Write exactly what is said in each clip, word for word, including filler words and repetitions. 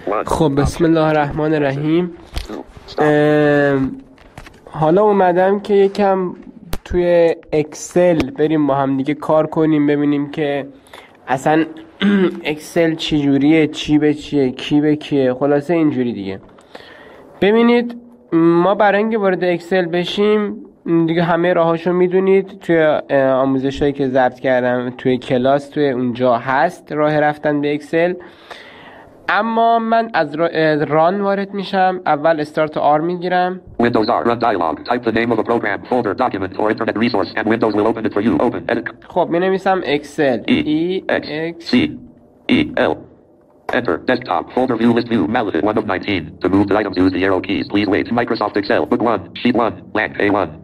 خب بسم الله الرحمن الرحیم. حالا اومدم که یکم توی اکسل بریم با هم دیگه کار کنیم، ببینیم که اصلا اکسل چی جوریه، چی به چیه، کی به کیه، خلاصه اینجوری دیگه. ببینید ما برای اینکه وارد اکسل بشیم دیگه همه راهاشو میدونید، توی آموزشایی که ضبط کردم توی کلاس توی اونجا هست راه رفتن به اکسل. اما من از ران وارد میشم. اول استارت آر میگیرم. Windows R run dialog. Type the name of a program, folder, document or internet resource and Windows will open it for you. Open edit. خب می نویسم اکسل E X C E L. Enter desktop folder view list view mallet one of nineteen. To move the items use the arrow keys. Please wait. Microsoft Excel book one sheet one blank A one.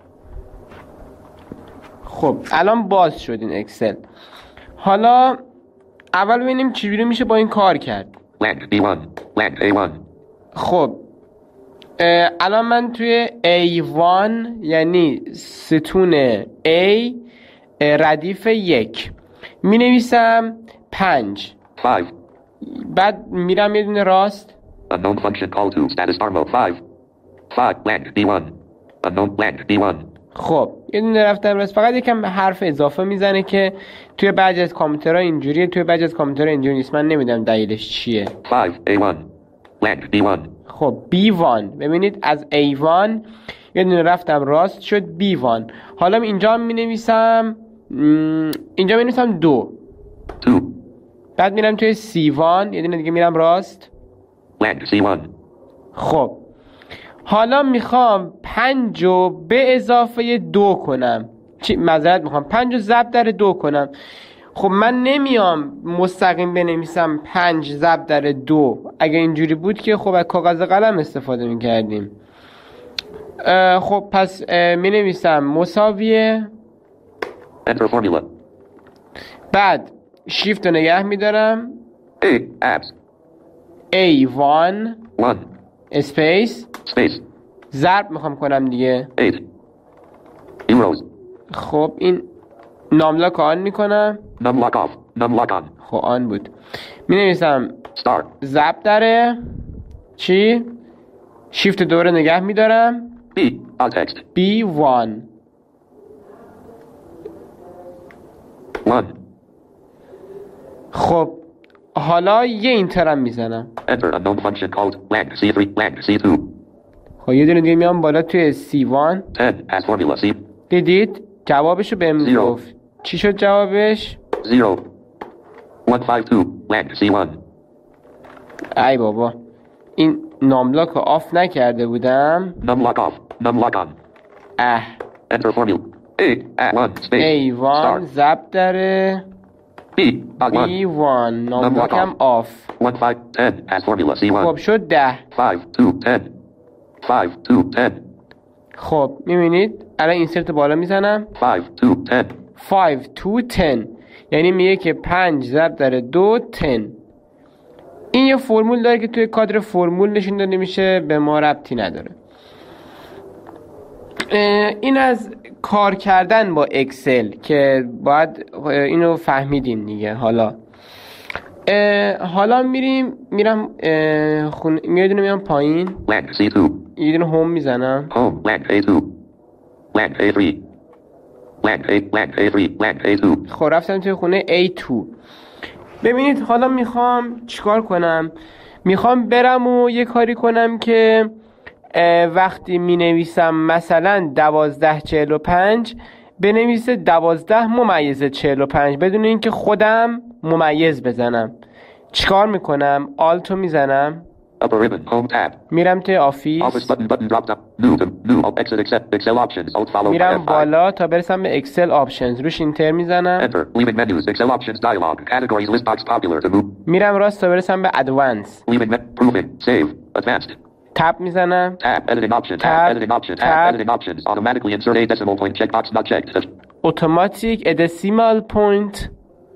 خب الان باز شد این اکسل. حالا اول ببینیم چجوری میشه با این کار کرد. Blank B one blank A one. خب الان من توی A one یعنی ستون A ردیف یک می نویسم پنج. five. بعد میرم یه دونه راست. Unknown function call to status star mode five. five blank B one. Unknown blank B one. خب یه دونه رفتم راست. فقط یکم حرف اضافه میزنه که توی بعضی از کامپیوترها اینجوریه، توی بعضی از کامپیوترها اینجوری نیست. من نمیدونم دلیلش چیه. five A one blank B one. خب بی وان ببینید از A one یه دونه رفتم راست شد بی وان. حالا اینجا می نویسم اینجا می نویسم دو. two. بعد میرم توی سی وان یه دونه دیگه میرم راست. blank C one. خب حالا میخوام پنج رو به اضافه دو کنم. چی معذرت میخوام پنج رو ضرب در دو کنم. خب من نمیام مستقیم بنویسم پنج ضرب در دو. اگه اینجوری بود که خب از کاغذ قلم استفاده میکردیم. خب پس می نویسم مساویه. Enter formula. بعد شیفت رو نگه میدارم. A apps. A one one. اسپیس Space. ضرب میخوام کنم دیگه. eight. Euros. خب این ناملاک آن میکنم. Numlock off. Numlock on. خب آن بود. می نویسم Start. ضرب داره چی؟ شیفت دوره نگه میدارم. B. Alt text. بی وان one. خب حالا یه اینترم میزنم. Enter unknown function called blank C three blank C two. خب یه دونه دیگه میام بالا توی سی وان. ten as formula C. دیدید جوابشو بهم گفت. چی شد جوابش؟ zero. one five two blank C one. ای بابا این ناملاک رو آف نکرده بودم. Numlock off. Numlock on. اه Enter formula. A at one space. ای وان ضرب داره B at one. بی وان ناملاکم آف. one five ten as formula C one. خب شد ده. five two ten. five two ten. خب میبینید الان اینسرت بالا میزنم. five two ten. five to ten یعنی میگه که پنج ضرب در دو ten. این یه فرمول داره که توی کادر فرمول نشون داده میشه، به ما ربطی نداره. این از کار کردن با اکسل که باید اینو فهمیدین دیگه. حالا حالا میریم میرم خون میادونم میام پایین. blank C two. یه دونه هوم میزنم. Home blank A two. blank A three. blank A blank A three blank A two. خب رفتم توی خونه ای تو. ببینید حالا میخوام چیکار کنم. میخوام برم و یه کاری کنم که وقتی می نویسم مثلا دوازده چهل و پنج بنویسه دوازده ممیز چهل و پنج بدون اینکه خودم ممیز بزنم. چیکار میکنم؟ آلتو میزنم. Upper ribbon home tab. میرم توی آفیس. Office button button drop down. New to new alt exit accept Excel options alt followed by میرم F five. بالا تا برسم به اکسل آپشنز. روش اینتر میزنم. Enter leaving menus Excel options dialog categories list box popular to move. میرم راست تا برسم به ادوانس. Leaving men proving save advanced. تب میزنم. Tab editing options. Tab, Tab editing options. tab. Tab editing options. Automatically insert a decimal point checkbox not checked. اتوماتیک ادسیمال پوینت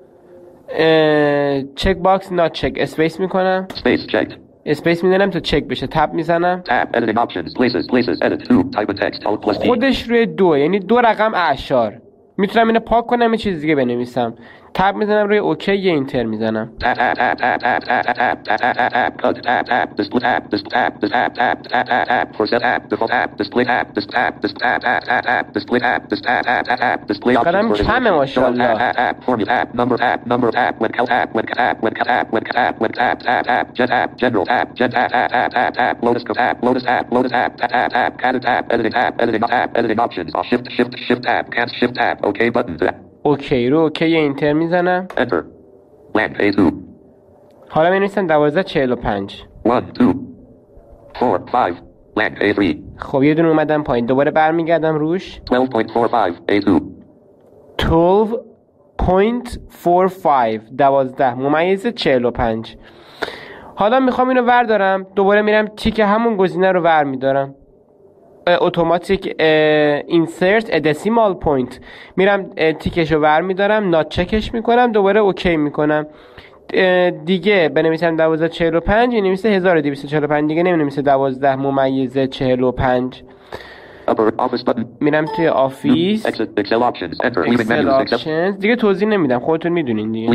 چک باکس نات چک اسپیس میکنم. Space checked. اسپیس میزنم تا چک بشه. تب میزنم. Tab editing options places places edit two type of text alt plus D. خودش روی دو یعنی دو رقم اعشار. میتونم اینو پاک کنم یه چیز دیگه بنویسم. تب میزنم روی اوکی، یه اینتر میزنم. Tab, tab, tab, tab, tab, tab, tab, tab, tab, tab, tab, cut, tab, tab, display tab, display tab, this tab, tab, tab, tab, tab, for set tab, default tab, display tab, this tab, this tab, tab, tab, tab, display tab, this tab, tab, tab, tab, display options قدم for this کمه ماشاءالله. tab, tab, formula tab, number tab, number tab, when cal tab, when tab, when tab, when tab, when tab, tab, tab, gen tab, general tab, gen tab, tab, tab, tab, tab, lotus tab, lotus tab, lotus tab, tab, tab, tab, category tab, editing tab, editing tab, editing options, shift, shift, shift tab, cancel shift tab, okay button, اوکی رو اوکی یه اینتر میزنم. enter, land A two, حالا می‌نویسم دوازده چهل و پنج. one, two, four, five, land A three, خب یه دونه اومدم پایین، دوباره برمیگردم روش. twelve point four five A two, twelve point four five دوازده ممیز چهل و پنج. حالا میخوام اینو وردارم، دوباره میرم تیک همون گزینه رو ور میدارم، اتوماتیک اینسرت دسیمال پوینت، میرم تیکش رو ور میدارم، نات چکش میکنم، دوباره اوکی میکنم. دیگه بنویسم دوازده چهل و پنج، نویسه هزار و دویست و چهل و پنج، دیگه نمینویسه دوازده ممیز چهل و پنج. میرم توی آفیس، اکسل آپشنز، اکسل آپشنز، دیگه توضیح نمیدم، خودتون میدونین دیگه.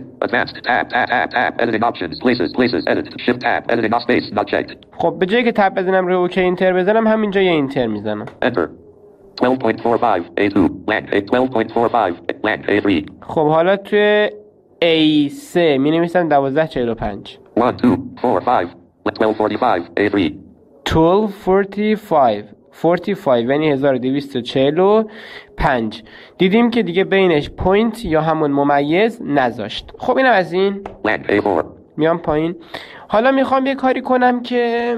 خب به جایی که تب بزنم روی اوکی اینتر بزنم، همینجا یه اینتر میزنم. twelve point four five A two, land A twelve point four five, land A three. خب حالا توی A سه می نویسم دوازده چهل و پنج. one, two, four, five, twelve forty-five A three. twelve forty-five forty-five یعنی هزار و دویست و چهل و پنج. دیدیم که دیگه بینش پوینت یا همون ممیز نذاشت. خب اینم از این. land A four. میام پایین. حالا میخوام یه کاری کنم که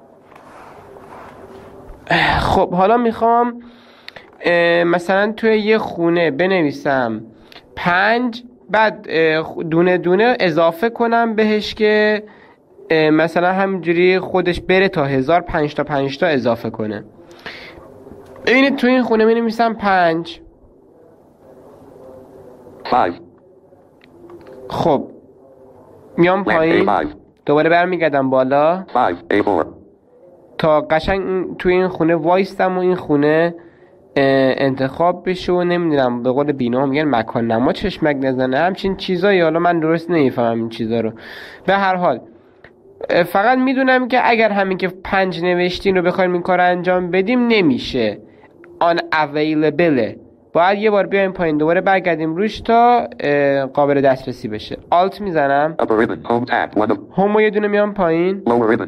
خب حالا میخوام مثلا توی یه خونه بنویسم پنج، بعد دونه دونه اضافه کنم بهش که مثلا همینجوری خودش بره تا هزار، پنج تا پنج تا اضافه کنه. ببینید توی این خونه می نویسم پنج. five. خب میام پایین، دوباره برمیگردم بالا five A four. تا قشنگ توی این خونه وایستم و این خونه انتخاب بشه و نمیدونم به قول بینا میگن مکان نما چشمک نزنه، همچین چیزایی. حالا من درست نمیفهمم این چیزا رو. به هر حال فقط میدونم که اگر همین که پنج نوشتین رو بخوایم این کار انجام بدیم نمیشه، آن اویلیبله. باید یه بار بیایم پایین دوباره برگردیم روش تا قابل دسترسی بشه. آلت میزنم، هوم یه دونه میام پایین،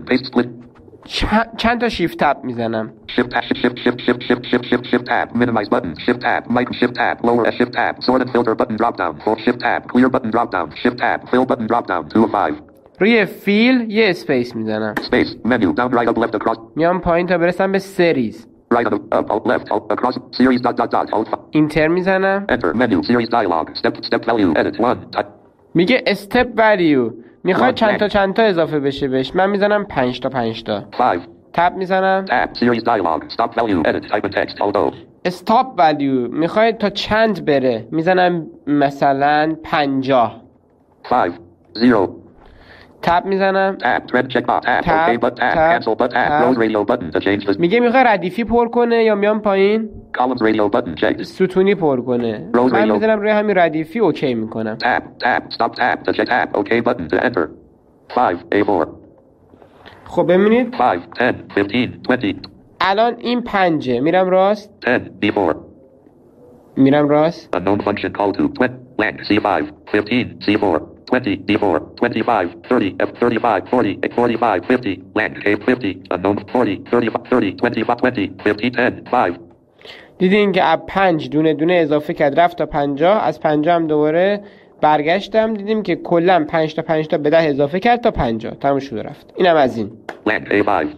چند تا شیفت تب میزنم. shift tab, shift shift shift shift shift shift shift tab, minimize button, shift tab, mic shift tab, lower shift tab, sort and filter button drop down, full shift tab, clear button drop down, shift tab, fill button drop down, two of five. روی فیل یه اسپیس میزنم. Space, menu, down, right, up, left, across. میام پایین تا برسم به سریز. Right, up, up, up, left, up, across, series, dot, dot, dot, alt. اینتر میزنم. Enter, menu, series dialog, step, step value, edit, one, type. میگه استپ ولیو، میخواد چند تا چند تا اضافه بشه بهش. من میزنم پنج تا پنج تا. five. تب میزنم. Tab, series dialog, stop value, edit, type in text, although. استاپ ولیو میخواد تا چند بره، میزنم مثلا پنجاه. five, zero. تب میزنم. Tab, thread check box, tab, Tab, okay, but tab, tab, cancel, but tab, tab. rows radio button to change this. میگه میخواد ردیفی پر کنه یا میام پایین Columns radio button checked. ستونی پر کنه. Rows من radio. میزنم روی همین ردیفی اوکی میکنم. Tab, tab, stop tab to check tab, okay button to enter. five, A four. خب ببینید five, ten, fifteen, twenty. الان این پنجه، میرم راست ten, B four. میرم راست Unknown function call to twenty, blank, C five, fifteen, C four, twenty, D four, twenty-five, thirty, F thirty-five, forty, forty-five, fifty, blank, A fifty, unknown forty, thirty-five, thirty, twenty-five, twenty, fifty, ten, five. دیدین که از پنج دونه دونه اضافه کرد رفت تا پنجاه، از پنجاه هم دوباره برگشتم دیدیم که کلا پنج تا پنج تا به ده اضافه کرد تا پنجاه، تموم شد رفت. اینم از این. Blank, A five.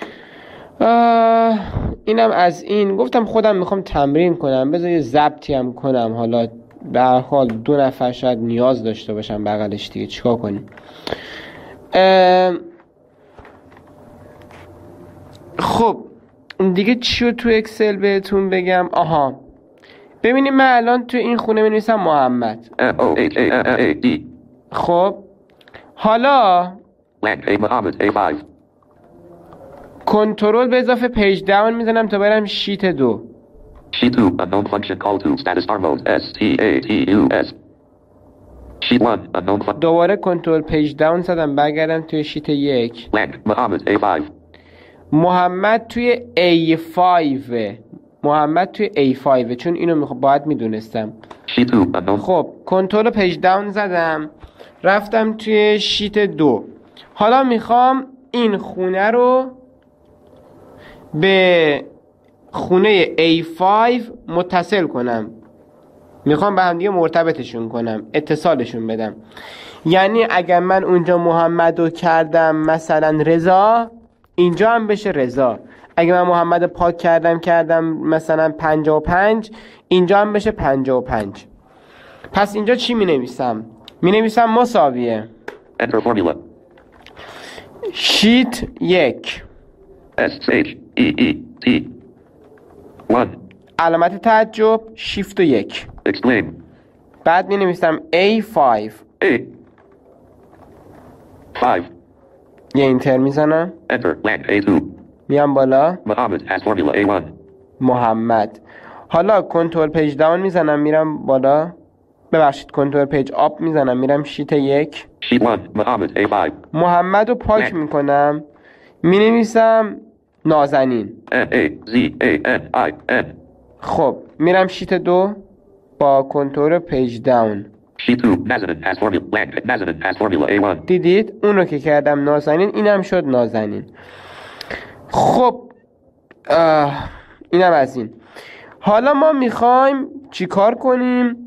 اینم از این. گفتم خودم میخوام تمرین کنم، بذار یه ضبطی هم کنم. حالا به هر حال دو نفر شاید نیاز داشته باشم بغلش، دیگه چیکار کنیم. خب دیگه چی رو تو اکسل بهتون بگم؟ آها ببینیم من الان تو این خونه می‌نویسم محمد. خب حالا Blank, A Mohammed, A five. کنترل به اضافه پیج داون میزنم تا برم شیت دو. Sheet two, unknown function call to status bar mode, S T A T U S. Sheet one. Unknown file. دوباره کنترل پیج داون زدم برگردم توی شیت یک. Blank. Mohammed A five. محمد توی ای پنج. محمد توی ای پنج چون اینو میخوام باید میدونستم. Sheet two. Unknown. خب کنترل پیج داون زدم رفتم توی شیت دو. حالا میخوام این خونه رو به خونه ای پنج متصل کنم. میخوام به هم دیگه مرتبطشون کنم، اتصالشون بدم. یعنی اگر من اونجا محمد رو کردم مثلا رضا، اینجا هم بشه رضا. اگر من محمد پاک کردم کردم مثلا پنجاه و پنج، اینجا هم بشه پنجاه و پنج. پس اینجا چی می نویسم؟ می نویسم مساویه Enter formula. شیت یک S H E E T. one. علامت تعجب شیفت و یک. Explain. بعد می نویسم ای پنج. A. five. یه اینتر میزنم. Enter. Blank. A two. میام بالا. Mohammed has formula A one. محمد. حالا کنترل پیج داون میزنم میرم بالا. ببخشید کنترل پیج آپ میزنم میرم شیت یک. Sheet one. Mohammed A five. محمد رو پاک میکنم می نویسم نازنین. N A Z A N I N. خب میرم شیت دو با کنترل پیج داون. Sheet two. Nazanin has formula. Blank. Nazanin has formula A one. دیدید اون رو که کردم نازنین اینم شد نازنین. خب اه، اینم از این. حالا ما میخوایم چیکار کنیم؟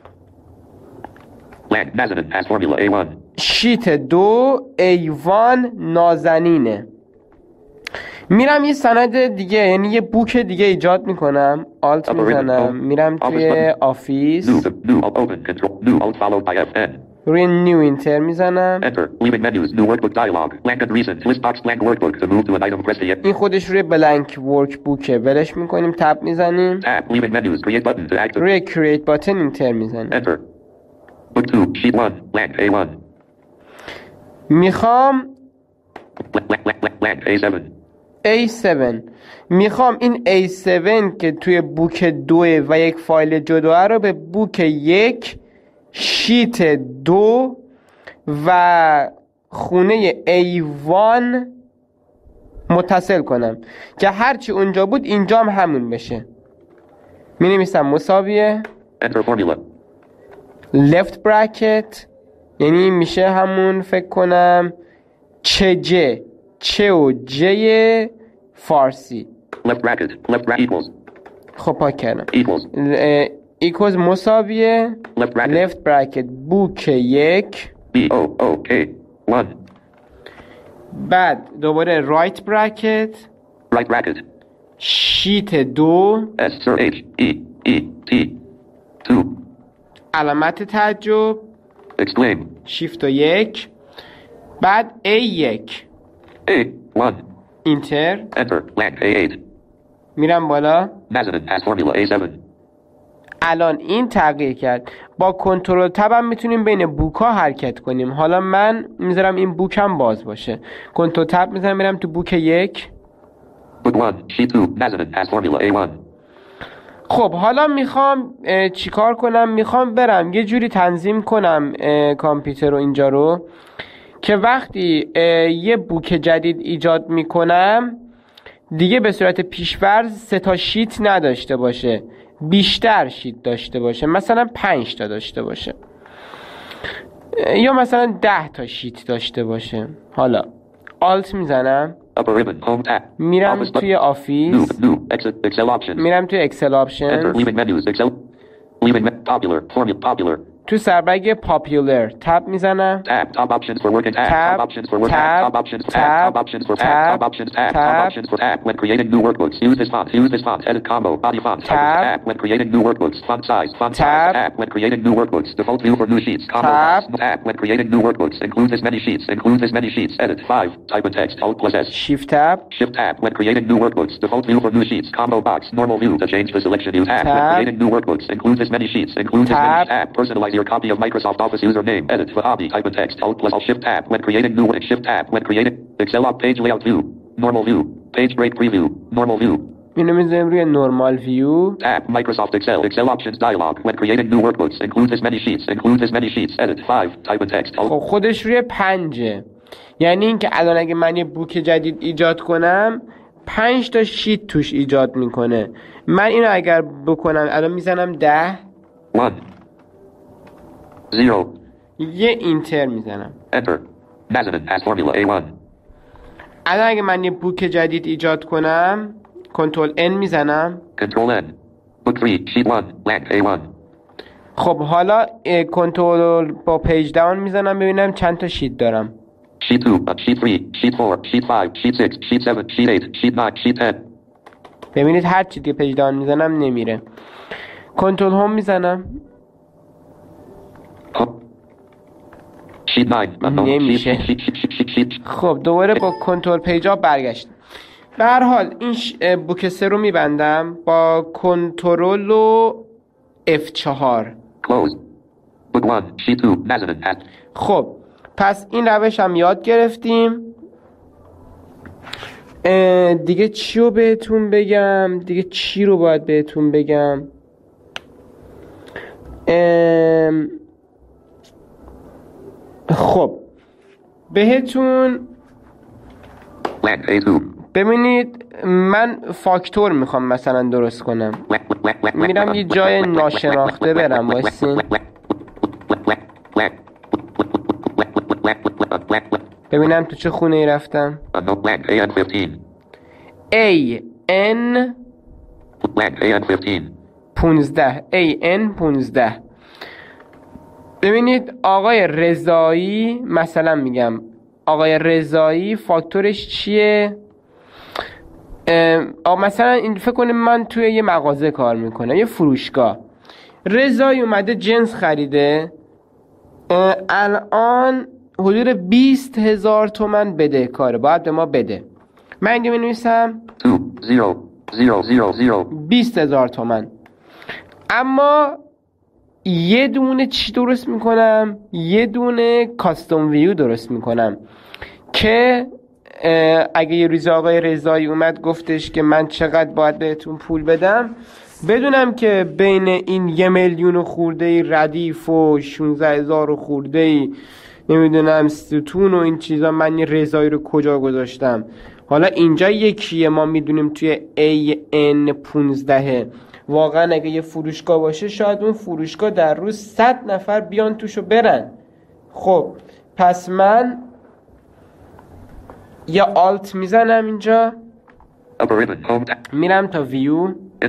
Blank. Nazanin has formula A one. شیت دو ایوان نازنینه. میرم یه سند دیگه یعنی یه بوک دیگه ایجاد میکنم. آلت میزنم میرم توی آفیس. New. New. Open. Control. New. Alt followed by F N. روی نیو اینتر میزنم. Enter. Leaving menus. New workbook dialog. Blank and recent. List box blank workbook. To move to an item press the این خودش روی بلانک ورک بوکه. ولش میکنیم تب میزنیم. tab. Leaving menus. Create button to activate. روی کرییت باتن اینتر میزنیم. Enter. Book two. Sheet one. Blank A one. میخوام Blank. Blank. Blank. Blank. Blank A seven. ای هفت. میخوام این ای هفت که توی بوک دوه و یک فایل جداه رو به بوک یک شیت دو و خونه ای یک متصل کنم که هرچی اونجا بود اینجا هم همون بشه. می نویسم مساویه Enter formula. left bracket یعنی میشه همون فکر کنم چه جه چه و جه فارسی. Left bracket. Left bracket equals. خب پاک کردم. Equals. ایکوز مساویه Left bracket. left bracket بوک یک B O O K. one. بعد دوباره right bracket Right bracket. شیت دو S H E E T. two. علامت تعجب Explain. شیفت و یک بعد ای یک A one. اینتر Enter. Blank A eight. میرم بالا. Nazanin has formula A seven. الان این تغییر کرد. با کنترل تب هم میتونیم بین بوک ها حرکت کنیم. حالا من میذارم این بوک هم باز باشه. کنترل تب میذارم میرم تو بوک یک. Book one. Sheet two. Nazanin has formula A one. خب حالا میخوام چیکار کنم؟ میخوام برم یه جوری تنظیم کنم کامپیوتر رو اینجا رو که وقتی یه بوک جدید ایجاد میکنم دیگه به صورت پیش‌فرض سه تا شیت نداشته باشه، بیشتر شیت داشته باشه. مثلا پنج تا داشته باشه یا مثلا ده تا شیت داشته باشه. حالا آلت میزنم Upper ribbon. Home tab. میرم Office توی button. New. آفیس. New. Exit. Excel options. میرم توی اکسل Enter. آپشنز. Leaving menus. Excel. Leaving me- popular. Formula. Popular. تو سربرگ پاپیولر تب میزنم. Tab. Top options for work and tab. Tab. Top options for work. Tab. Top options for Tab. tab. Top options for tab. Tab. Top options tab. Tab. Top options for tab. When creating new workbooks, use this font. Use this font. Edit combo. Body font. Type Tab. of tab. When creating new workbooks, font size. Font Tab. size. Tab. When creating new workbooks, default view for new sheets. Combo Tab. box. Tab. When creating new workbooks, include this many sheets. Include this many sheets. Edit five. Type in text. Alt plus S. شیفت تب. Shift tab. When creating new workbooks, default view for new sheets. Combo box. Normal view. To change the selection, use tab. When Tab. creating new workbooks, include this many sheets. Include this Tab. many tab. Personalize your copy of Microsoft Office username. Edit for hobby. Type in text. Alt plus Alt Shift tab. When creating new work. Shift tab. When creating Excel up page layout view. Normal view. Page break preview. Normal view. اینو میذاریم روی نورمال ویو. Tab Microsoft Excel. Excel options dialog. When creating new workbooks, include as many sheets. Include as many sheets. Edit. five. Type in text. خب خودش روی پنجه. یعنی اینکه الان اگه من یه بوک جدید ایجاد کنم پنج تا شیت توش ایجاد میکنه. من اینو اگر بکنم الان میزنم ده. one. zero. یه اینتر میزنم. Enter. Nazanin as formula A one. الان اگه من یه بوک جدید ایجاد کنم کنترل N میزنم. Control N. Book three. Sheet one. Blank A one. خب حالا کنترل با پیج داون میزنم ببینم چند تا شیت دارم. Sheet two. Sheet three. Sheet four. Sheet five. Sheet six. Sheet seven. Sheet eight. Sheet nine. Sheet ten. ببینید هر چی که پیج داون میزنم نمیره. کنترل هوم میزنم. Sheet nine. نمیشه. خب دوباره با کنترل پیج آپ برگشتم. به هر حال این ش... بوک سه رو میبندم با کنترل و اف چهار. Close. Book one. Sheet two. Nazanin. خب پس این روش هم یاد گرفتیم. دیگه چی رو بهتون بگم؟ دیگه چی رو باید بهتون بگم؟ خب بهتون ببینید من فاکتور میخوام مثلا درست کنم. میرم یه جای ناشناخته برم واسین. ببینم تو چه خونه ای رفتم. A N پونزده A N پونزده. ببینید آقای رضایی مثلا میگم آقای رضایی فاکتورش چیه؟ آقا مثلا این فکر کنیم من توی یه مغازه کار میکنم، یه فروشگاه. رضایی اومده جنس خریده، الان حدود بیست هزار تومن بده کاره باید به ما بده. من اینجا می‌نویسم بیست هزار تومن. اما یه دونه چی درست میکنم؟ یه دونه کاستوم ویو درست میکنم که اگه یه روز آقای رضایی اومد گفتش که من چقدر باید بهتون پول بدم، بدونم که بین این یه میلیون و خورده ای ردیف و شونزده هزار و خورده ای نمیدونم ستون و این چیزا من یه رضایی رو کجا گذاشتم. حالا اینجا یکیه ما میدونیم توی A N پونزده. واقعا اگه یه فروشگاه باشه شاید اون فروشگاه در روز صد نفر بیان توشو برن. خب پس من یا آلت میزنم اینجا میرم تا ویو.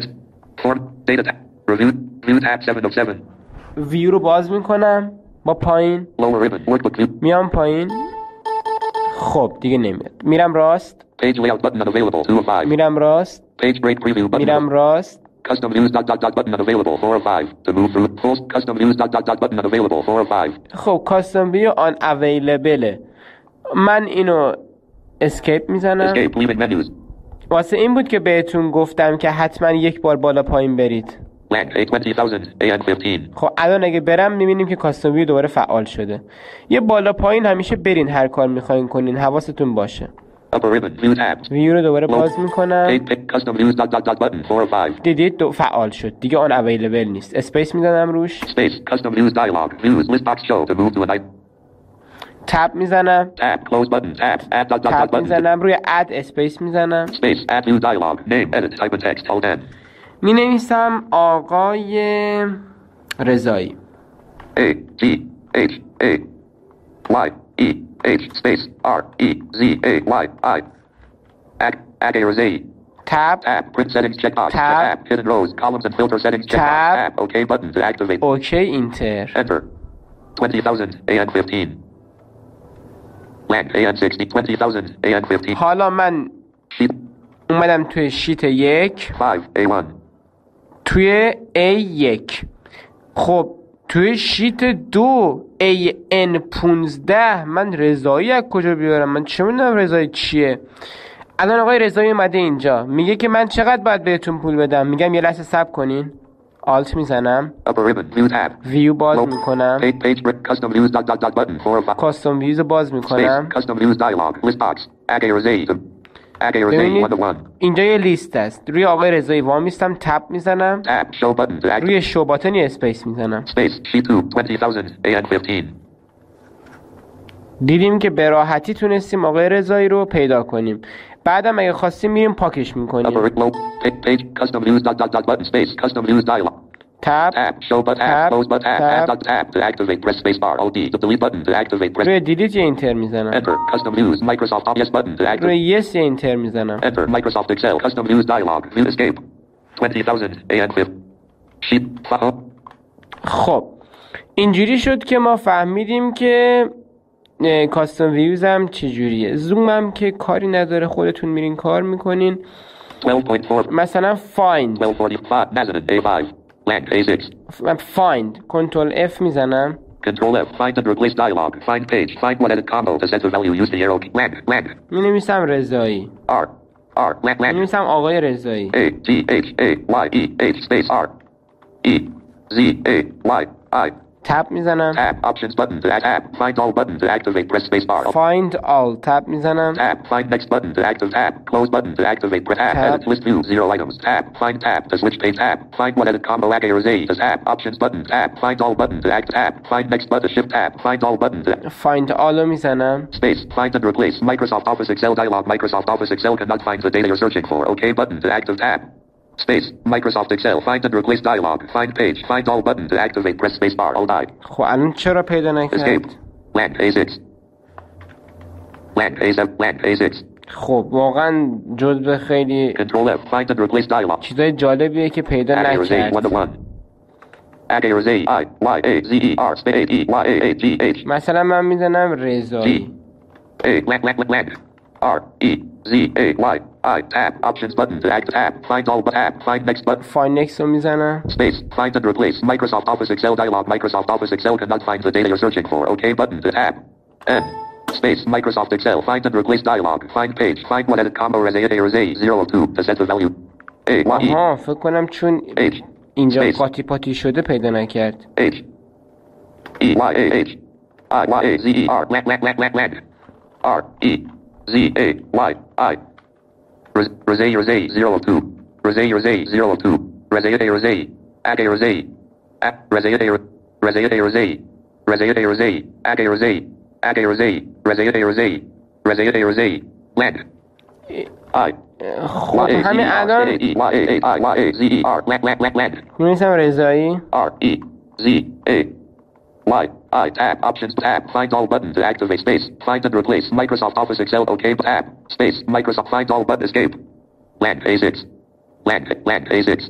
ویو رو باز میکنم با پایین میام پایین. خب دیگه نمیاد. میرم راست میرم راست میرم راست Custom views dot dot dot button unavailable four of five to move through post custom views dot dot dot button unavailable four of five. خب کاستوم ویو آن اویلیبل. من اینو اسکیپ میزنم. Escape leaving menus. واسه این بود که بهتون گفتم که حتما یک بار بالا پایین برید. Blank A twenty thousand A N fifteen. خب الان اگه برم میبینیم که کاستوم ویو دوباره فعال شده. یه بالا پایین همیشه برین هر کار میخواین کنین، حواستون باشه. Upper ribbon view tabs. ویو رو دوباره باز میکنم. Custom views dot dot dot button four of five. دیدید دو فعال شد دیگه آن اویلیبل نیست. اسپیس میزنم روش. Space custom views dialog views list box show to move to an item. تاب میزنم. Tab close button tab add dot dot dot button. میزنم روی اد اسپیس میزنم. Space add view dialog name edit type in text hold n. می نویسم آقای رضایی. A G H A Y E H space R E Z A Y I. Add add a Rosé. Tab. Tab print settings checkbox. Tab. Hidden rows columns and filter settings checkbox. Tab OK button to activate. Okay enter. Enter. twenty thousand A N fifteen. Blank A N sixty twenty thousand A N fifteen. حالا من Sheet اومدم توی شیت یک. five A one. توی A یک. خب توی شیت دو A N پونزده من رضایی از کجا بیارم؟ من چه میدونم رضایی چیه؟ الان آقای رضایی اومده اینجا میگه که من چقدر باید بهتون پول بدم. میگم یه لحظه صبر کنین. آلت میزنم. ویو باز میکنم. کاستوم ویوز باز میکنم. Add A or Z, ببینید one to one. اینجا یه لیست است. روی آقای رضایی وامیستم، تپ میزنم، Tab, show button to activate. روی شو باتن یه اسپیس میزنم. Space, sheet two, twenty thousand, A N fifteen. دیدیم که به راحتی تونستیم آقای رضایی رو پیدا کنیم. بعدم اگه خواستیم میریم پاکش میکنیم. Upper low, page, page, custom views, dot, dot, dot, button, space, custom views dialog. تپ Tab, show button, Tab, tab, close button, tab, tab. tab, dot, tab, to activate, press space bar, O D, the delete button to activate, press, روی دیلیت یه اینتر میزنم. enter, custom views, Microsoft, yes button to activate, روی یس یه اینتر میزنم. enter, Microsoft Excel, custom views dialog, view escape, twenty thousand, A N fifteen. Sheet, file, خب اینجوری شد که ما فهمیدیم که کاستوم ویوز هم چجوریه. زوم هم که کاری نداره، خودتون میرین کار میکنین. twelve point four, مثلا فایند twelve forty-five, Nazareth, A five, Lang, A six, فایند کنترل اف میزنم. Control F, find and replace dialog, find page, find one edit combo to set the value, use the arrow key, Lang, Lang, می نویسم رضایی، R, R, Lang, می Lang, نویسم آقای رضایی. A, G, H, A, Y, E, H, space, R, E, Z, A, Y, I, تپ میزنم. tab, options button to add tab, find all button to activate, press space bar, فایند آل تپ میزنم. tab, find next button to activate, tab, close button to activate, press tab, Tab. edit list view, zero items, tab, find tab to switch page, tab, find one edit combo, add A or Z, to tab, options button, tab, find all button to act, tab, find next button, shift tab, find all button to فایند آلو میزنم. space, find and replace, Microsoft Office Excel dialog, Microsoft Office Excel cannot find the data you're searching for, OK button to active tab, space, Microsoft Excel, find and replace dialog, find page, find all button to activate, press space bar, all die, خب الان چرا پیدا escape, نکرد؟ land A six, land A seven, land A six, خب واقعا جزء خیلی control F, find and replace dialog, چیزای جالبیه که پیدا add A or Z, one to نکرد. one, add A or Z, I, Y, A, Z, E, R, space, E, Y, A, A, G, H, مثلا من میزنم رضایی. A, land, land, land, land, R, E, Z, A, Y, I, tab, options button to act, tab, find all but tab, find next button, فایندکس رو میزنم. space, find and replace, Microsoft Office Excel dialog, Microsoft Office Excel cannot find the data you're searching for, OK button to tab, N, space, Microsoft Excel, find and replace dialog, find page, find one edit combo as A, A or Z, zero or two, to set the value, A, Y, E, آها فکر کنم چون H, اینجا Space. قاطی پاتی شده پیدا نکرد. H, E, Y, A, H, I, Y, A, Z, E, R, land, land, land, land, land, R, E, Z, A, Y, I, Rosé or Z, zero or two, Rosé or Z, zero or two, Rosé or Z, Ag or Z, Rosé or Rosé or Z, Rosé or Z, Ag or Z, Ag or Z, Rosé or Z, Rosé or Z, land, I, خب Y, A, Z, همین E, R, الان A, E, Y, A, I, Y, A, Z, E, R, land, land, land, land, می‌نویسم رضایی. R, E, Z, A, Y, I, tab, options, tab, find all button to activate, space, find and replace, Microsoft Office Excel, OK, tab, space, Microsoft, find all button, escape, land, A six, land, land, A six,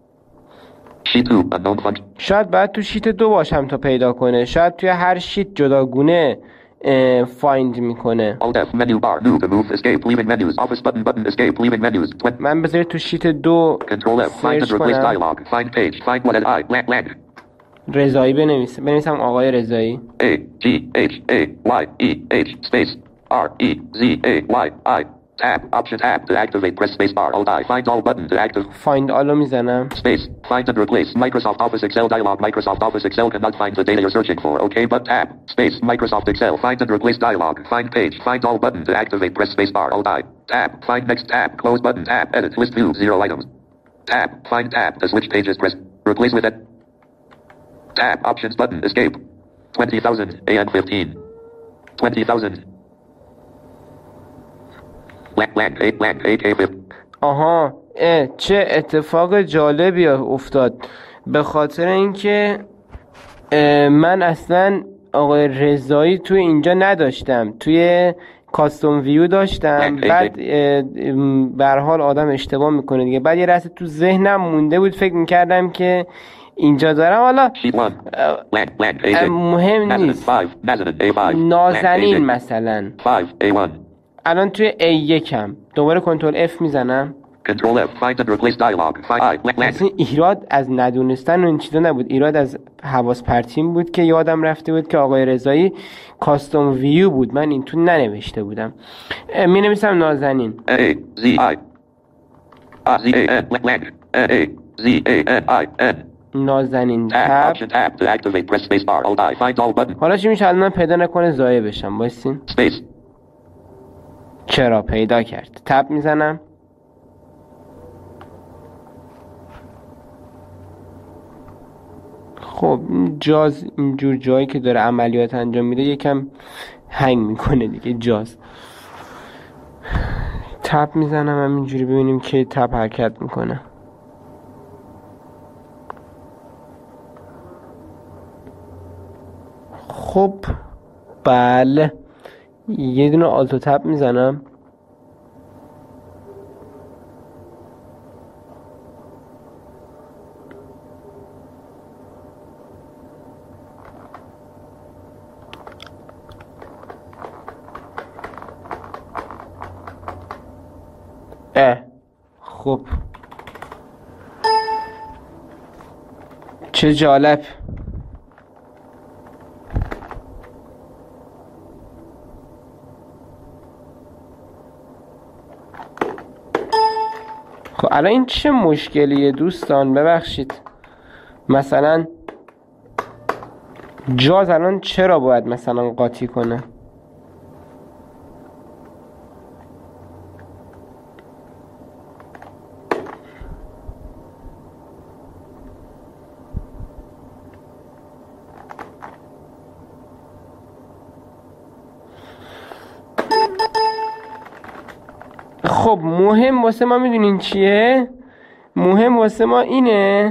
sheet two, unknown function, شاید باید تو شیت دو باشم تا پیدا کنه. شاید توی هر شیت جداگونه فایند میکنه. Alt F, menu bar, new to move, escape, leaving menus, Office button, button, escape, leaving menus, twenty, من بذارید تو شیت دو Control F, find and سرچ replace کنم. dialog, find page, find one as I, land, land, رضایی بنویسم. بنویسم آقای رضایی. A, G, H, A, Y, E, H, space, R, E, Z, A, Y, I, tab, option tab to activate, press space bar, alt I, find all button to activate, فایند آلو میزنم. space, find and replace, Microsoft Office Excel dialog, Microsoft Office Excel cannot find the data you're searching for, OK, but tab, space, Microsoft Excel, find and replace dialog, find page, find all button to activate, press space bar, alt I, tab, find next tab, close button, tab, edit, list view, zero items, tab, find tab to switch pages, press, replace with it, tab, options button, escape, twenty thousand, A N fifteen, twenty thousand, land, land, eight, land, A K fifteen, آها اه چه اتفاق جالبی افتاد. به خاطر اینکه اه، من اصلا آقای رضایی توی اینجا نداشتم، توی کاستوم ویو داشتم. بعد به هر حال آدم اشتباه میکنه دیگه. بعد یه لحظه تو ذهنم مونده بود، فکر میکردم که اینجا دارم. حالا sheet one, land, land, A اه، six, مهم Nazareth نیست. five, Nazareth A five, نازنین land, A مثلا six, five, A one, الان توی ای یکم دوباره کنترل اف میزنم. Control F, find and replace dialog, find I, land, land, اصلا ایراد از ندونستن و این چیزا نبود، ایراد از حواس پرتیم بود که یادم رفته بود که آقای رضایی کاستوم ویو بود، من این تو ننوشته بودم. می نویسم نازنین. A, Z, I, R, Z, A, N, land, land, A, Z, A, N, I, N, نازنین tab, تب. option tab to activate, press space bar, alt I, find all button, حالا چی میشه الان من پیدا نکنه ضایع بشم. بایستین space, چرا پیدا کرد. تب میزنم. خب جاز اینجور جایی که داره عملیات انجام میده یکم هنگ میکنه دیگه جاز. تب میزنم همینجوری ببینیم که تب حرکت میکنه. خب بله یه دونه آلتو تب میزنم. اه خب چه جالب. خب الان این چه مشکلیه دوستان؟ ببخشید مثلا جاز الان چرا باید مثلا قاطی کنه؟ خب مهم واسه ما میدونین چیه؟ مهم واسه ما اینه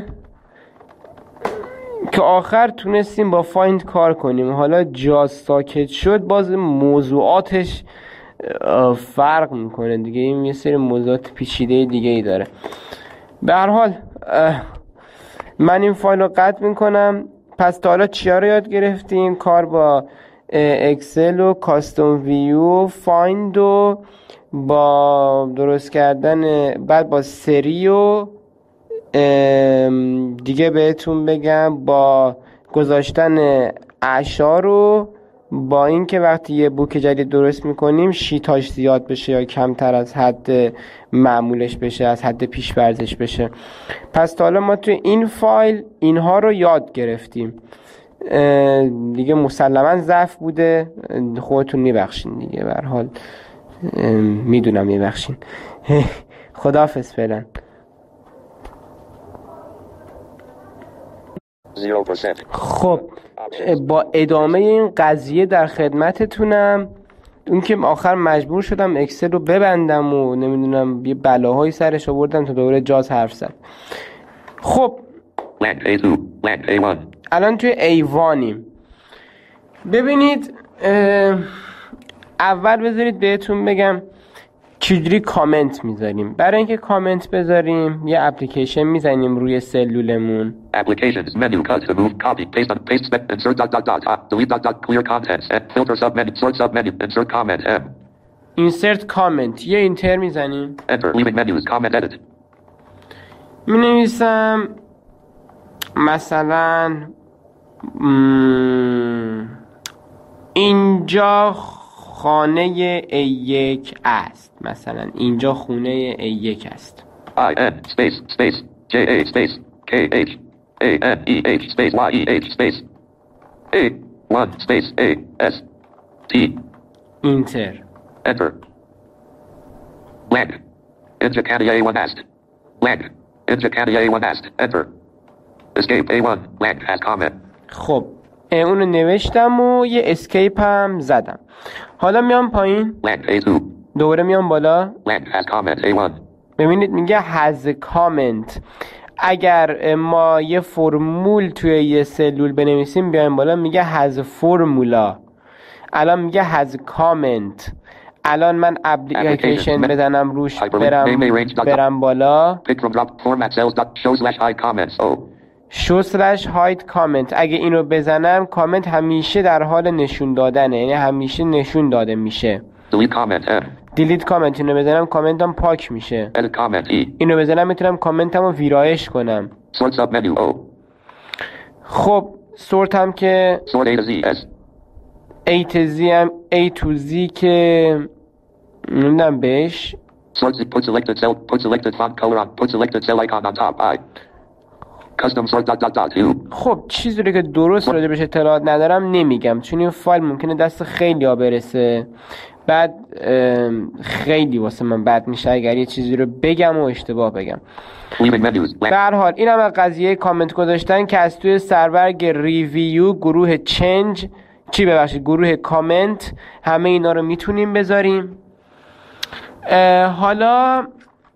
که آخر تونستیم با فایند کار کنیم. حالا جاز ساکت شد باز موضوعاتش فرق میکنه دیگه، این یه سری موضوعات پیچیده دیگه ای داره. به هر حال من این فایل رو قطع میکنم. پس تا حالا چیا رو یاد گرفتیم؟ کار با اکسل و کاستوم ویو، فایند و با درست کردن، بعد با سری و دیگه بهتون بگم با گذاشتن اعشار و با اینکه وقتی یه بوک جدید درست میکنیم شیتاش زیاد بشه یا کمتر از حد معمولش بشه، از حد پیش ورزش بشه. پس تا حالا ما توی این فایل اینها رو یاد گرفتیم دیگه. مسلما ضعف بوده، خودتون میبخشین دیگه، به هر حال میدونم میبخشین. خداحافظ فعلا. خب با ادامه این قضیه در خدمتتونم. اون که آخر مجبور شدم اکسل رو ببندم و نمیدونم یه بلاهایی سرش آوردم تا دوباره جاز حرف زد. خب الان توی ایوانیم. ببینید اول بذارید بهتون بگم چجوری کامنت میذاریم. برای اینکه کامنت بذاریم یه اپلیکیشن میزنیم روی سلولمون. Applications menu cut to move copy paste on paste spec insert dot dot dot delete dot dot clear contents and filter sub menu sort sub menu insert comment m insert comment یه اینتر میزنیم. enter leaving menus comment edit مینویسم مثلا م... اینجا خانه ای یک است. مثلا اینجا خونه ای یک است. I N space space J A space K H A N E H space Y E H space A one space A S T اینتر enter blank Inja candy A one ast blank Inja candy A one ast enter escape A one blank has comment. خب اونو نوشتم و یه اسکیپ هم زدم. حالا میام پایین blank A two دوباره میام بالا. blank has comment A one ببینید میگه has comment. اگر ما یه فرمول توی یه سلول بنویسیم بیایم بالا میگه has formula. الان میگه has comment. الان من اپلیکیشن بزنم روش برم برم بالا show slash hide comment. اگه اینو بزنم کامنت همیشه در حال نشون دادنه، یعنی همیشه نشون داده میشه. delete comment دیلیت کامنت. اینو بزنم کامنتم پاک میشه. edit comment E اینو بزنم میتونم کامنتمو ویرایش کنم. sort sub menu O خب سورت هم که sort A to Z S A to Z هم A to Z که نمیدونم بهش sort Z put selected cell put selected font color on put selected cell icon on top I custom sort dot dot dot U. خب چیزی رو که درست راجع بهش اطلاعات ندارم نمیگم چون این فایل ممکنه دست خیلی ها برسه بعد خیلی واسه من بد میشه اگر یه چیزی رو بگم و اشتباه بگم. به هر حال اینم از قضیه کامنت گذاشتن که از توی سربرگ ریویو گروه چنج چی ببخشید گروه کامنت همه اینا رو میتونیم بذاریم. حالا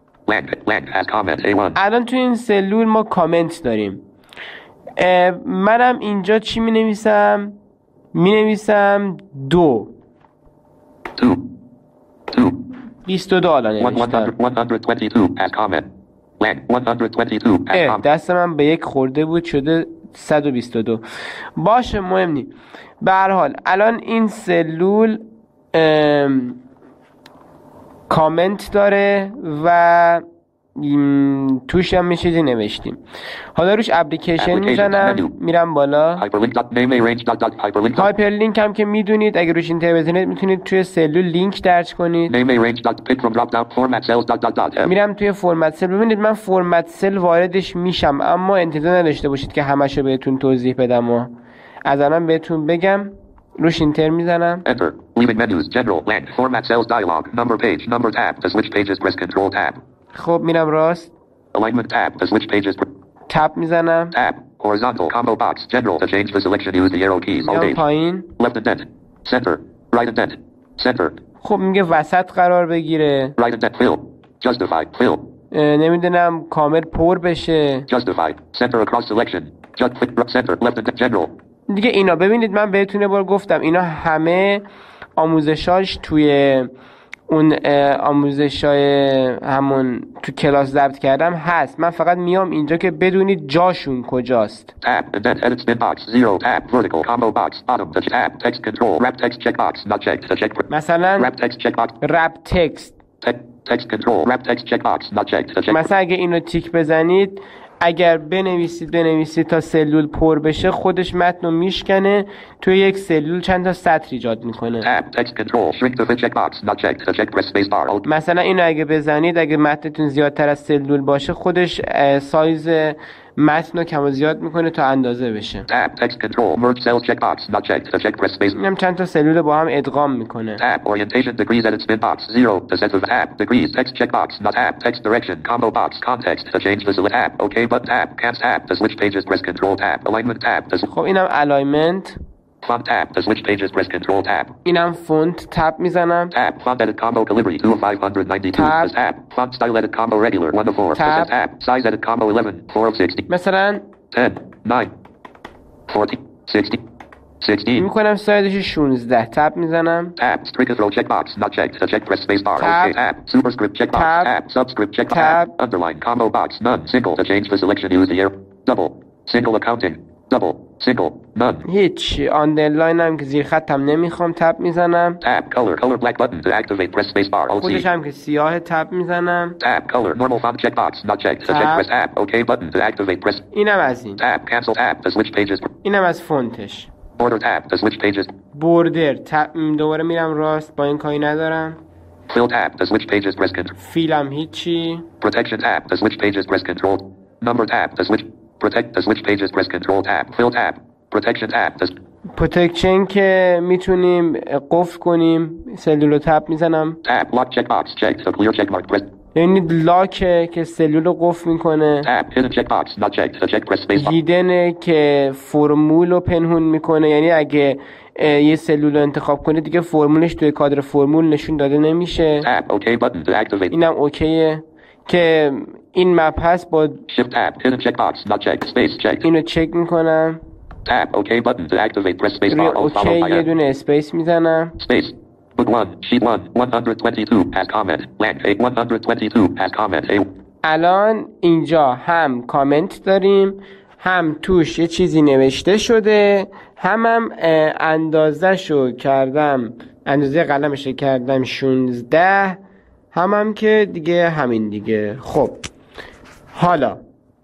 الان توی این سلول ما کامنت داریم. منم اینجا چی می نویسم؟ می نویسم دو بیست و دو الان نوشتم. دست من به یک خورده بود شده صد و بیست و دو. باشه مهم نی. به هر حال الان این سلول کامنت داره و توش هم چیزی نوشتیم. حالا روش اپلیکیشن میزنم میرم بالا. هایپرلینک هم که میدونید اگه روش اینتر بزنید میتونید توی سلول لینک درج کنید. میرم توی فرمت سل. ببینید من فرمت سل واردش میشم اما انتظار نداشته باشید که همشو بهتون توضیح بدم و از الان بهتون بگم. روش اینتر میزنم. Enter. Leaving menus. General. Blank. Format cells dialog. Number page. Number tab. To switch pages press control tab. خب میرم راست. Alignment tab. To switch pages. تب میزنم. Tab. Horizontal combo box. General. To change the selection use the arrow keys. All page. پایین. Left indent. Center. Right indent. Center. خب میگه وسط قرار بگیره. Right indent. Fill. Justified. Fill. نمیدونم کامل پر بشه. Justified. Center across selection. Just click center. Left indent. General. دیگه اینا ببینید من بهتون یه بار گفتم اینا همه آموزشاش توی اون آموزشای همون تو کلاس ضبط کردم هست. من فقط میام اینجا که بدونید جاشون کجاست. Tab, indent, edit, spin box, zero, tab, vertical, combo box, bottom, touch, tab, text control, wrap text, checkbox, not checked, to check. مثلا wrap text, checkbox, wrap text, text control, wrap text, checkbox, not checked, to check. مثلا اگه اینو تیک بزنید اگر بنویسید بنویسید تا سلول پر بشه خودش متن رو میشکنه توی یک سلول چند تا سطر ایجاد میکنه. مثلا اینو اگه بزنید اگه متنتون زیادتر از سلول باشه خودش سایز متن رو کم و زیاد میکنه تا اندازه بشه. اینم چند تا سلول با هم ادغام میکنه. Orientation degrees edit spin box zero to set of tab degrees text checkbox not tab text direction combo box context to change the select tab okay button tab cast tab to switch pages press control tab alignment tab to خب اینم alignment. Font tab to switch pages press control tab. اینم font tab میزنم. Tab font edit combo calibri two of five ninety-two. Tab. tab font style edit combo regular one of four. Tab. tab size edit combo eleven four of sixty. مثلا ten nine forty sixty sixteen. میکنم سایزش شانزده. تب میزنم. Tab strict throw checkbox not checked to check press space bar. Tab. Okay tab superscript checkbox. Tab. Tab subscript checkbox. Tab. Tab. Underline combo box none single to change the selection use the arrow double single accounting double single none. هیچ آندرلاین هم که زیر خطم نمیخوام. تب میزنم. Tab color color black button to activate press space bar. خودش هم که سیاه. تب میزنم. Tab color normal font checkbox not checked to check press tab okay button to activate press. اینم از این. Tab cancel tab to switch pages. اینم از فونتش. Border tab to switch pages. بوردر تب دوباره میرم راست با این کاری ندارم. Fill tab to switch pages press control. فیلم هیچی. Protection tab to switch pages press control. Number tab to switch protect to switch pages press control tab. Fill tab. Protection tab to پروتکشن که میتونیم قفل کنیم. سلول تب میزنم. Tab lock checkbox checked to clear checkmark press. یعنی لاکه که سلول رو قفل میکنه. Tab hidden checkbox not checked to check press space. هیدنه که فرمول رو پنهون میکنه. یعنی اگه یه سلول رو انتخاب کنید دیگه فرمولش توی کادر فرمول نشون داده نمیشه. Tab okay button to activate. اینم اوکیه که این مپ هست با Shift tab hidden checkbox not checked space checked. اینو چک میکنم. Tab okay button to activate press space روی bar. اوکی یه دونه اسپیس میزنم. Space. Book one sheet one one twenty-two as comment. Blank page one twenty-two as comment. A. الان اینجا هم کامنت داریم هم توش یه چیزی نوشته شده هم هم اندازه شو کردم اندازه قلمش کردم شانزده هم هم که دیگه همین دیگه. خب حالا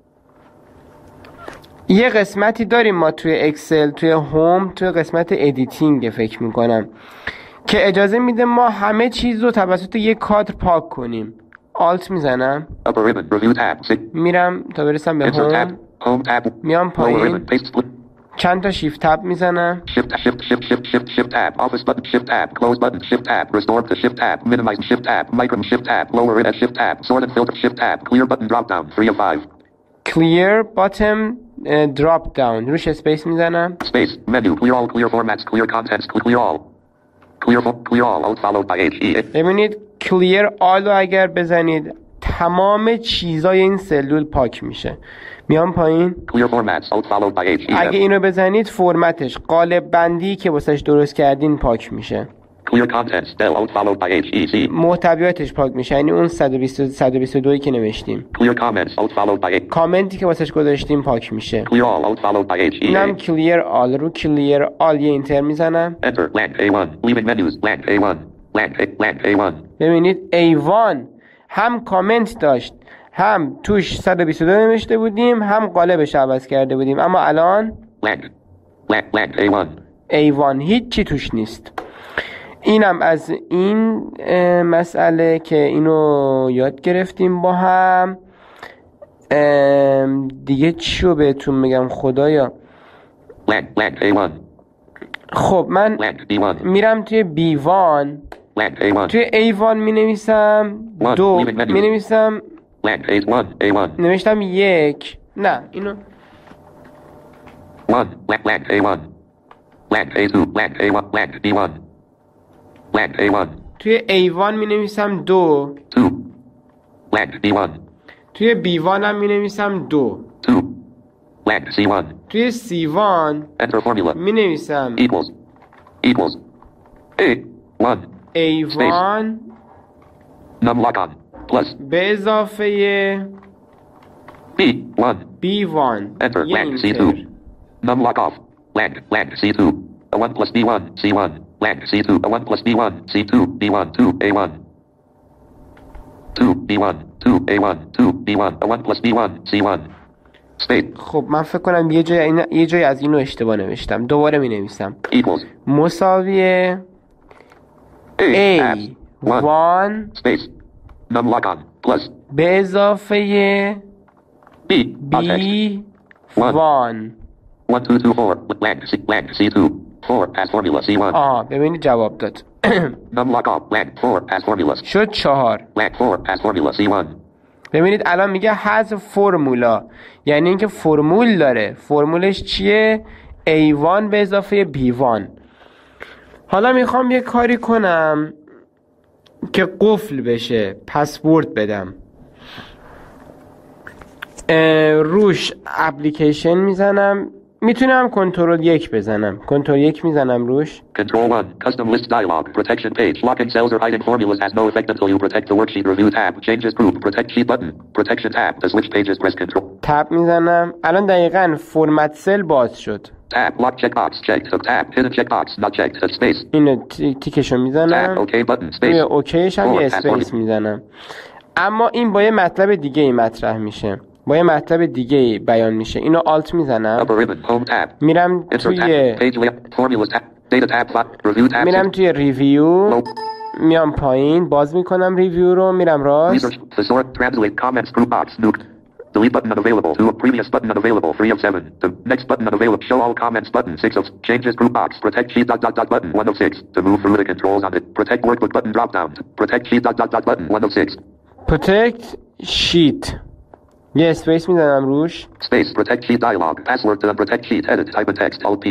یه قسمتی داریم ما توی اکسل توی هوم توی قسمت ادیتینگ فکر میکنم که اجازه میده ما همه چیز رو توسط یه کادر پاک کنیم. آلت میزنم میرم تا برسم به هوم. میام پایین چند تا شیفت تب میزنم. Shift, shift, shift, shift, shift, shift tab. Office button, shift tab. Close button, shift tab. Restore to shift tab. Minimize, shift tab. Micro, shift tab. Lower it as shift tab. Sort and filter, shift tab. Clear button, drop down. three of five. Clear bottom uh, drop down. روش اسپیس میزنم. Space. Menu. Clear all. Clear formats. Clear contents. Clear all. Clear, clear all. Alt followed by H E. ببینید clear all رو اگر بزنید تمام چیزای این سلول پاک میشه. میام پایین. Clear formats. Alt followed by H E. اگه اینو بزنید فرمتش قالب بندی که واسش درست کردین پاک میشه. Clear contents. Del. Alt followed by H E C. محتویاتش پاک میشه، یعنی اون صد و بیست صد و بیست و دو که نوشتیم. Clear comments. Alt followed by H. کامنتی که واسش گذاشتیم پاک میشه. Clear all. Alt followed by H E. اینم clear all. رو clear all یه اینتر میزنم. Enter. Blank A one. Leaving menus. Blank A one. Blank A. Blank A one. ببینید A one هم کامنت داشت، هم توش صد و بیست و دو نوشته بودیم، هم قالبش عوض کرده بودیم، اما الان Blank. Blank. Blank A one. A one هیچی توش نیست. اینم از این مسئله که اینو یاد گرفتیم با هم. دیگه چیو بهتون میگم خدایا. Blank. Blank A one. خب من Blank B one. میرم توی بی وان. Blank A one. توی A one می نویسم دو، می نویسم Blank A one. A one. نوشتم یک. نه اینو one. Blank. Blank A one. Blank A two. Blank A one. Blank B one. Blank A one. توی A one می نویسم دو. two. Blank B one. توی بی وان هم می نویسم دو. two. Blank C one. توی سی وان Enter formula. می نویسم Equals. Equals. A one. A one Num lock on. Plus. به اضافه B one. بی وان. Enter. یه Blank C اینتر. two. Num lock off. Blank. Blank C two. A one plus B one. C one. Blank C two. A one plus B one. C two. B one. two. A one. two. B one. two. A one. two. B one. A one plus B one. C one. Space. خب من فکر کنم یه جای این... یه جای از اینو اشتباه نوشتم. دوباره می نویسم Equals. مساویه A. A Apps. One. وان Space. Num lock on. Plus. به اضافه B. Context. بی One. وان. one two two four. Blank C. Blank C two. four. Pass formula C one. آه ببینید جواب داد. Num lock off. Blank four. Pass formulas. شد چهار. Blank four. Pass formula C one. ببینید الان میگه حذف فرمولا، یعنی اینکه فرمول داره. فرمولش چیه؟ A وان به اضافه بی وان. حالا میخوام یه کاری کنم که قفل بشه، پسورد بدم. روش اپلیکیشن میزنم، میتونم کنترل یک بزنم. کنترل یک میزنم روش. Control one. Custom list dialog. Protection page. Locking cells or hiding formulas has no effect until you protect the worksheet review tab. Changes group. Protect sheet button. Protection tab. To switch pages press control. تب میزنم. الان دقیقاً فرمت سل باز شد. Tab. Lock checkbox. Checked. Sub tab. Hidden checkbox. Not checked. Sub space. اینو تی- تیکشو Tab. میزنم. OK button. روی Space. اوکیش هم یه Forward. Pass اسپیس formula. میزنم. اما این با یه مطلب دیگه ای مطرح میشه، با یه مطلب دیگه ای بیان میشه. اینو آلت میزنم، Upper ribbon. Home tab. میرم Intro توی tab. Page layout. Formulas tab. Data tab. Plot. Review tab. میرم توی ریویو، Low. میام پایین، باز میکنم ریویو رو، میرم راست. Research. Thesaurus. Translate. Comments. Group box. Nuked. Delete button unavailable. To a previous button unavailable. three of seven. The next button unavailable. Show all comments button. six of changes group box. Protect sheet dot dot dot button. one of six. To move through the controls on it. Protect workbook button drop down. Protect sheet dot dot dot button. one of six. protect sheet یه اسپیس میزنم روش. Space. Protect sheet dialog. Password to the protect sheet. Edit. Type of text. Alt P.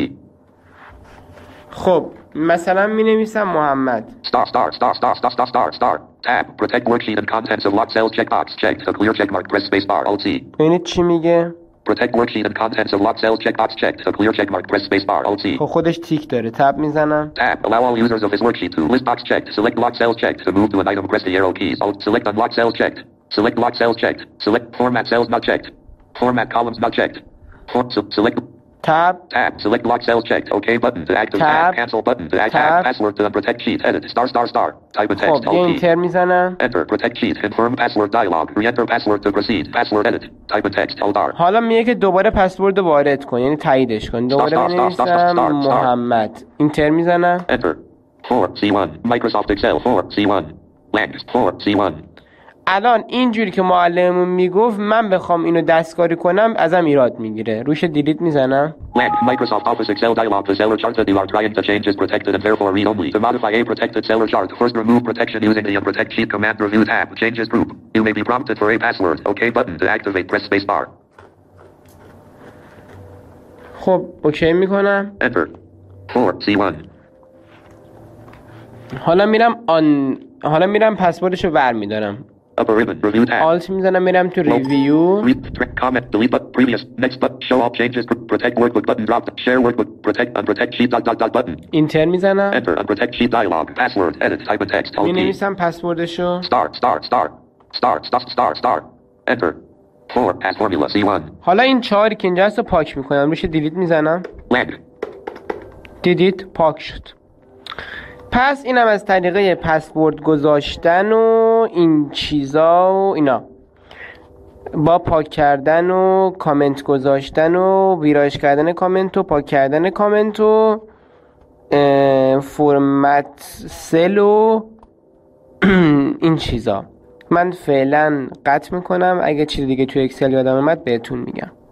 خب مثلا می نویسم محمد. Star star star star star star star star. Tab. Protect worksheet and contents of locked cells checkbox. Checked. The clear checkmark. Press space bar. Alt C. ببینید چی میگه. Protect worksheet and contents of locked cells checkbox. Checked. The clear checkmark. Press space bar. Alt C. خب خودش تیک dاره. تب میزنم. Tab. Allow all users of this worksheet to list box checked. Select locked cells checked. To move to an item, press the arrow keys. Alt. Select unlocked cells checked. Select locked cells checked. Select format cells not checked. Format columns not checked. For, so, select تب. tab. Select locked cells checked. OK button to active tab. Tab. Cancel button to add Tab. tab. Password to the protect sheet. Edit. Star star star. Type of text. خب یه Alt P. اینتر میزنم. Enter. Protect sheet. Confirm password dialog. Re-enter password to proceed. Password edit. Type of text. Alt R. حالا میگه که دوباره پسورد رو وارد کن، یعنی تاییدش کن. دوباره Stop, می stop, stop, stop, نویسم start, start. محمد. اینتر میزنم. Enter. four C one. Microsoft Excel. four C one. Blank. four C one. الان اینجوری که معلممون میگفت من بخوام اینو دستکاری کنم ازم ایراد میگیره. روش دیلیت میزنم. Blank. Microsoft Office Excel dialog. The Cellular chart that you are trying to change is protected and therefore read only. To modify a protected Cellular chart, first remove protection using the Unprotect Sheet command. Review tab. Changes group. You may be prompted for a password. OK button to activate. Press space bar. خب اوکی میکنم. Enter. four C one. حالا میرم آن حالا میرم پسوردشو برمیدارم. Upper ribbon. Review tab. آلت میزنم میرم تو ریویو. Read, track, comment, delete button, previous, next button, show all changes, protect workbook button, drop, share workbook, protect, unprotect sheet, dot, dot, dot button. اینتر میزنم. Enter, unprotect sheet dialog, password, edit, type in text, alt می key. نویسم پسوردشو. Start, start, start, start, start, start, start. Enter. four, pass formula, C one. حالا این چهاری که اینجا هست رو پاک میکنم. روش دیلیت میزنم. Blank. دیدید پاک شد. پس اینم از طریقه پسورد گذاشتن و این چیزا و اینا، با پاک کردن و کامنت گذاشتن و ویرایش کردن کامنت و پاک کردن کامنت و فرمت سل و این چیزا. من فعلا قطع میکنم. اگه چیز دیگه توی اکسل یادم اومد بهتون میگم.